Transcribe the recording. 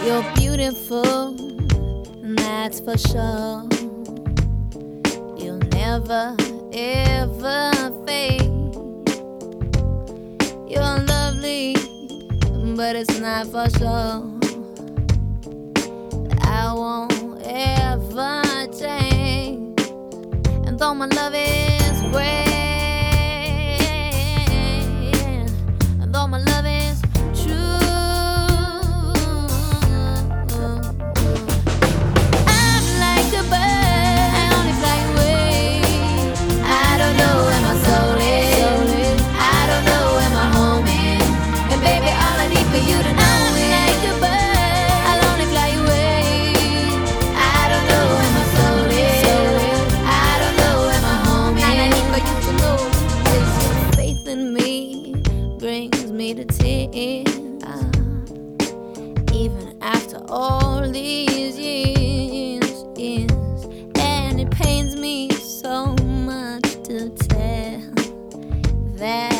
You're beautiful, and that's for sure. You'll never, ever fade. You're lovely, but it's not for sure. I won't ever change. And though my love is great, and though my love is true, I'm like a bird, I only fly away. I don't know where my soul is, I don't know where my home is. And baby, all I need for you to know is like a bird, I'll only fly away. I don't know where my soul is, I don't know where my home is. All I need for you to know is your faith in me brings me to tears. Even after all these years, and it pains me so much to tell that